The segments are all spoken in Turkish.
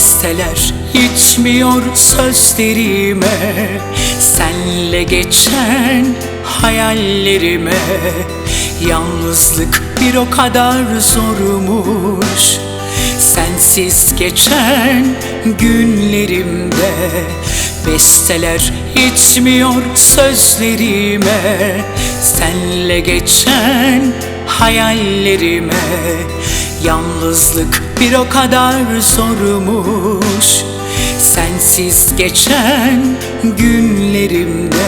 Besteler yetmiyor sözlerime, senle geçen hayallerime. Yalnızlık bir o kadar zormuş, sensiz geçen günlerimde. Besteler yetmiyor sözlerime, senle geçen hayallerime. Yalnızlık bir o kadar zormuş, sensiz geçen günlerimde.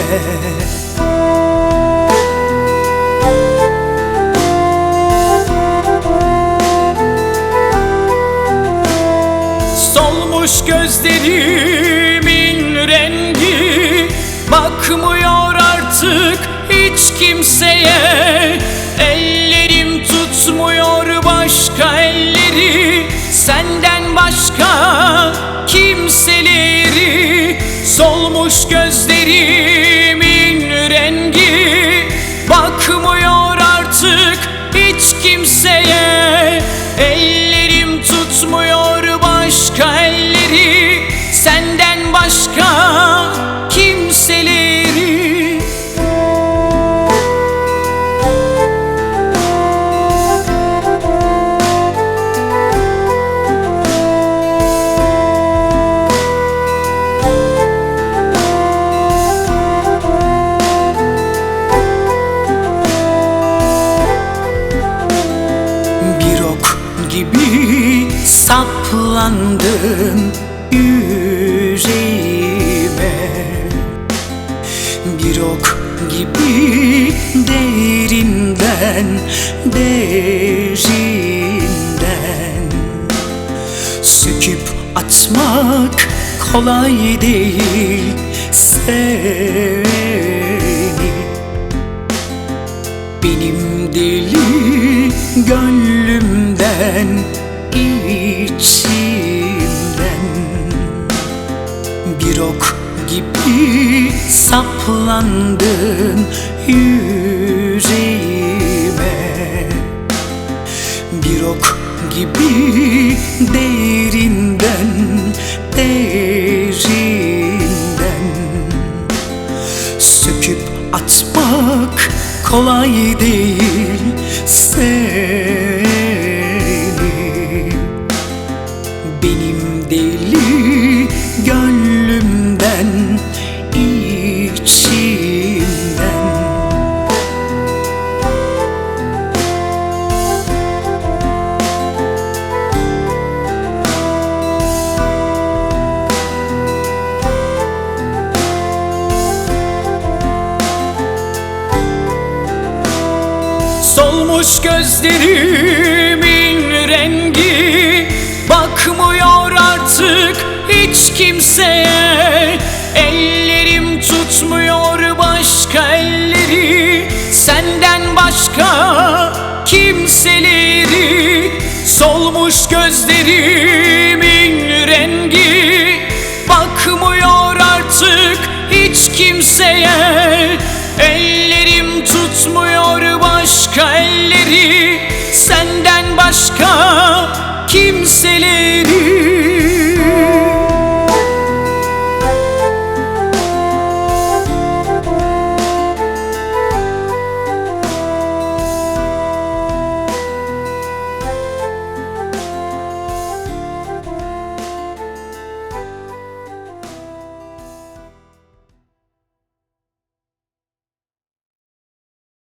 Solmuş gözlerimin rengi, bakmıyor artık hiç kimseye. Ellerim tutmuyor başka elleri, senden başka kimseleri. Solmuş gözlerimin rengi, bakmıyor artık hiç kimseye. Ellerim tutmuyor başka elleri, senden başka kimseleri. Gibi saplandın yüreğime, bir ok gibi derinden, derinden. Söküp atmak kolay değil seni, benim deli gönlümden, içimden. Bir ok gibi saplandın yüreğime, bir ok gibi derinden, derinden. Söküp atmak kolay değil seni, benim deli gönlümden, içimden. Solmuş gözlerimin rengi, bakmıyor artık hiç kimseye. Ellerim tutmuyor başka elleri, senden başka kimseleri. Solmuş gözlerimin rengi, bakmıyor artık hiç kimseye. Ellerim tutmuyor başka elleri, senden başka kimseleri.